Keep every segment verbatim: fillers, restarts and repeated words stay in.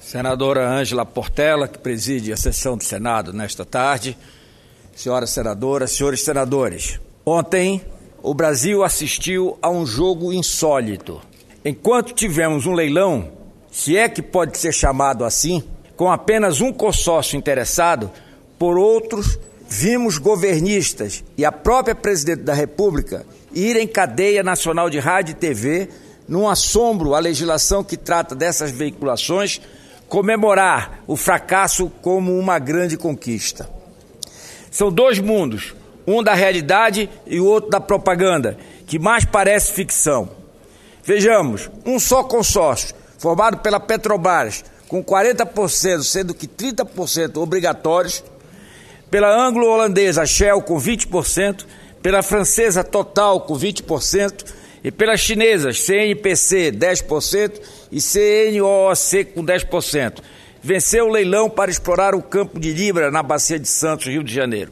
Senadora Ângela Portela, que preside a sessão do Senado nesta tarde, senhoras senadoras, senhores senadores. Ontem, o Brasil assistiu a um jogo insólito. Enquanto tivemos um leilão, se é que pode ser chamado assim, com apenas um consórcio interessado, por outros, vimos governistas e a própria Presidente da República ir em cadeia nacional de rádio e T V, num assombro à legislação que trata dessas veiculações, comemorar o fracasso como uma grande conquista. São dois mundos, um da realidade e o outro da propaganda, que mais parece ficção. Vejamos, um só consórcio, formado pela Petrobras, com quarenta por cento, sendo que trinta por cento obrigatórios, pela anglo-holandesa Shell com vinte por cento, pela francesa Total com vinte por cento e pelas chinesas C N P C dez por cento e C N O O C com dez por cento. Venceu o leilão para explorar o Campo de Libra na Bacia de Santos, Rio de Janeiro.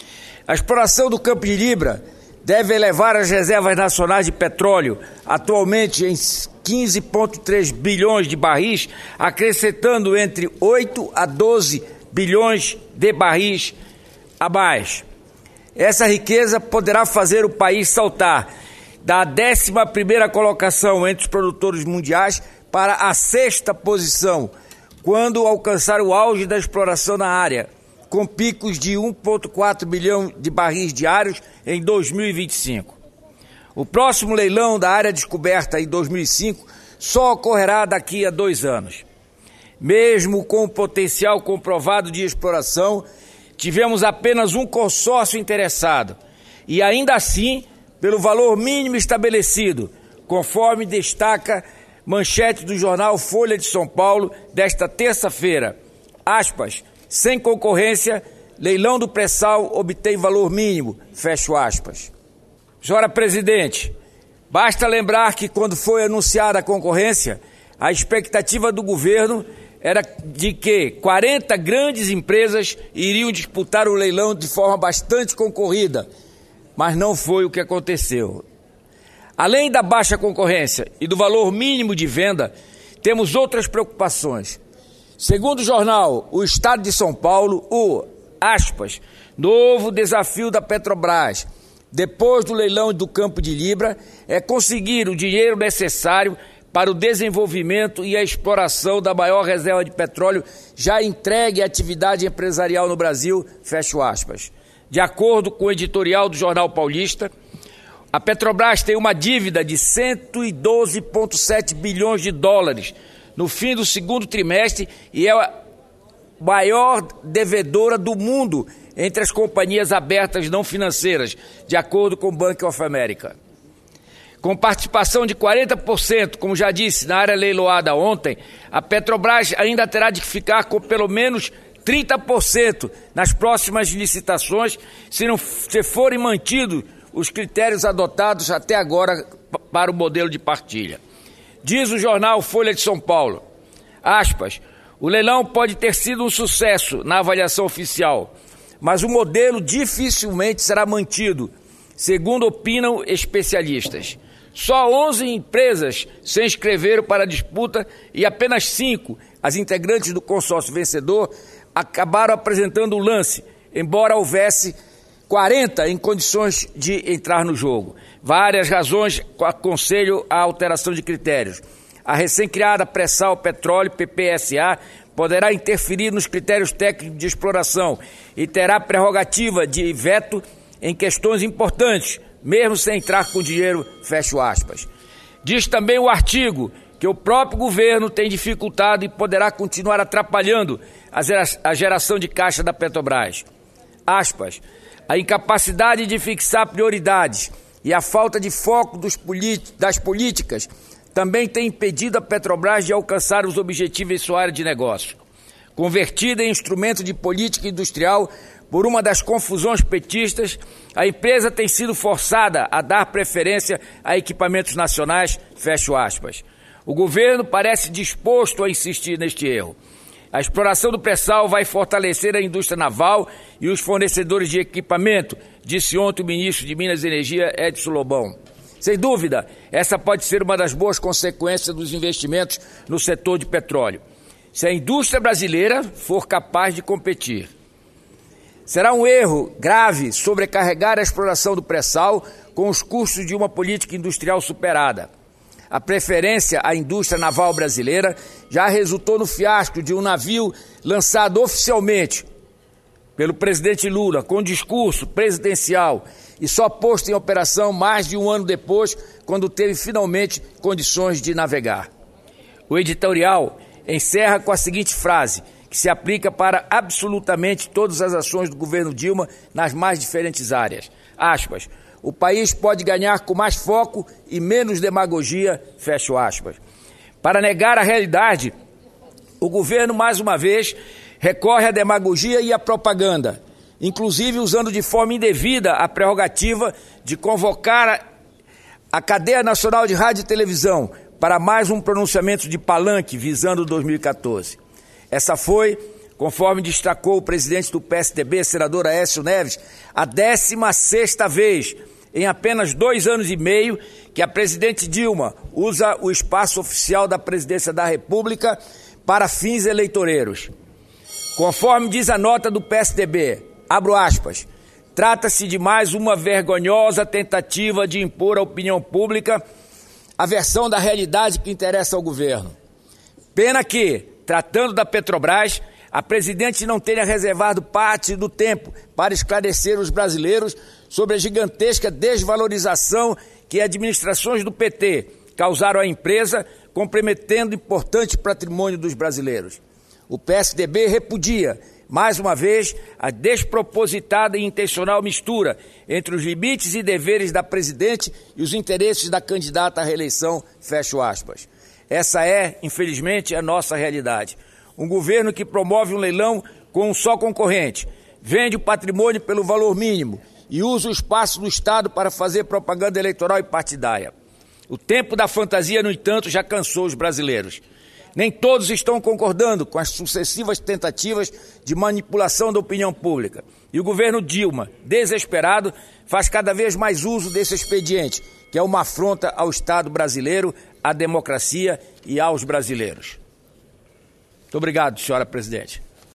A exploração do Campo de Libra deve elevar as reservas nacionais de petróleo, atualmente em quinze vírgula três bilhões de barris, acrescentando entre oito a doze bilhões de barris a mais. Essa riqueza poderá fazer o país saltar da décima primeira colocação entre os produtores mundiais para a sexta posição, quando alcançar o auge da exploração na área, com picos de um vírgula quatro bilhão de barris diários em dois mil e vinte e cinco. O próximo leilão da área descoberta em dois mil e cinco só ocorrerá daqui a dois anos. Mesmo com o potencial comprovado de exploração, tivemos apenas um consórcio interessado, e ainda assim, pelo valor mínimo estabelecido, conforme destaca manchete do jornal Folha de São Paulo desta terça-feira, aspas, sem concorrência, leilão do pré-sal obtém valor mínimo, fecho aspas. Senhora Presidente, basta lembrar que quando foi anunciada a concorrência, a expectativa do governo era de que quarenta grandes empresas iriam disputar o leilão de forma bastante concorrida, mas não foi o que aconteceu. Além da baixa concorrência e do valor mínimo de venda, temos outras preocupações. Segundo o jornal O Estado de São Paulo, o, aspas, novo desafio da Petrobras, depois do leilão do Campo de Libra, é conseguir o dinheiro necessário para o desenvolvimento e a exploração da maior reserva de petróleo já entregue à atividade empresarial no Brasil, fecho aspas. De acordo com o editorial do Jornal Paulista, a Petrobras tem uma dívida de cento e doze vírgula sete bilhões de dólares no fim do segundo trimestre e é a maior devedora do mundo entre as companhias abertas não financeiras, de acordo com o Bank of America. Com participação de quarenta por cento, como já disse, na área leiloada ontem, a Petrobras ainda terá de ficar com pelo menos trinta por cento nas próximas licitações, se não se forem mantidos os critérios adotados até agora para o modelo de partilha. Diz o jornal Folha de São Paulo, aspas, o leilão pode ter sido um sucesso na avaliação oficial, mas o modelo dificilmente será mantido, segundo opinam especialistas. Só onze empresas se inscreveram para a disputa e apenas cinco, as integrantes do consórcio vencedor, acabaram apresentando o lance, embora houvesse quarenta em condições de entrar no jogo. Várias razões aconselham a alteração de critérios. A recém-criada Pré-Sal Petróleo, P P S A, poderá interferir nos critérios técnicos de exploração e terá prerrogativa de veto em questões importantes, mesmo sem entrar com dinheiro, fecho aspas. Diz também o artigo que o próprio governo tem dificultado e poderá continuar atrapalhando a geração de caixa da Petrobras. Aspas, a incapacidade de fixar prioridades e a falta de foco dos das políticas também tem impedido a Petrobras de alcançar os objetivos em sua área de negócio. Convertida em instrumento de política industrial por uma das confusões petistas, a empresa tem sido forçada a dar preferência a equipamentos nacionais, fecho aspas. O governo parece disposto a insistir neste erro. A exploração do pré-sal vai fortalecer a indústria naval e os fornecedores de equipamento, disse ontem o ministro de Minas e Energia, Edson Lobão. Sem dúvida, essa pode ser uma das boas consequências dos investimentos no setor de petróleo. se a indústria brasileira for capaz de competir. Será um erro grave sobrecarregar a exploração do pré-sal com os custos de uma política industrial superada. A preferência à indústria naval brasileira já resultou no fiasco de um navio lançado oficialmente pelo presidente Lula, com discurso presidencial, e só posto em operação mais de um ano depois, quando teve finalmente condições de navegar. O editorial encerra com a seguinte frase, que se aplica para absolutamente todas as ações do governo Dilma nas mais diferentes áreas. Aspas. O país pode ganhar com mais foco e menos demagogia, fecho aspas. Para negar a realidade, o governo, mais uma vez, recorre à demagogia e à propaganda, inclusive usando de forma indevida a prerrogativa de convocar a Cadeia Nacional de Rádio e Televisão para mais um pronunciamento de palanque visando dois mil e quatorze. Essa foi, conforme destacou o presidente do P S D B, senador Aécio Neves, a décima sexta vez em apenas dois anos e meio que a presidente Dilma usa o espaço oficial da presidência da República para fins eleitoreiros. Conforme diz a nota do P S D B, abro aspas, trata-se de mais uma vergonhosa tentativa de impor à opinião pública a versão da realidade que interessa ao governo. Pena que, tratando da Petrobras, a presidente não tenha reservado parte do tempo para esclarecer os brasileiros sobre a gigantesca desvalorização que administrações do P T causaram à empresa, comprometendo importante patrimônio dos brasileiros. O P S D B repudia, mais uma vez, a despropositada e intencional mistura entre os limites e deveres da presidente e os interesses da candidata à reeleição, fecho aspas. Essa é, infelizmente, a nossa realidade. Um governo que promove um leilão com um só concorrente, vende o patrimônio pelo valor mínimo e usa o espaço do Estado para fazer propaganda eleitoral e partidária. O tempo da fantasia, no entanto, já cansou os brasileiros. Nem todos estão concordando com as sucessivas tentativas de manipulação da opinião pública. E o governo Dilma, desesperado, faz cada vez mais uso desse expediente, que é uma afronta ao Estado brasileiro, à democracia e aos brasileiros. Muito obrigado, senhora presidente.